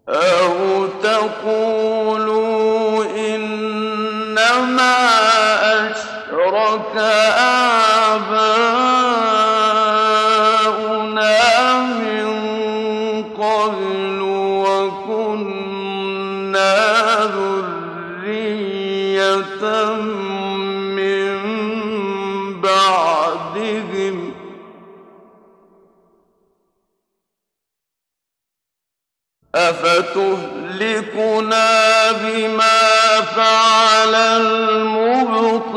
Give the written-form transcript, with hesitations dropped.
أَوْ تَقُولُوا إِنَّمَا أَشْرَكَ آبَاؤُنَا مِن قَبْلُ وَكُنَّا ذُرِّيَّةً مِّن بَعْدِهِمْ ۖ أَفَتُهْلِكُنَا بِمَا فَعَلَ الْمُبْطِلُونَ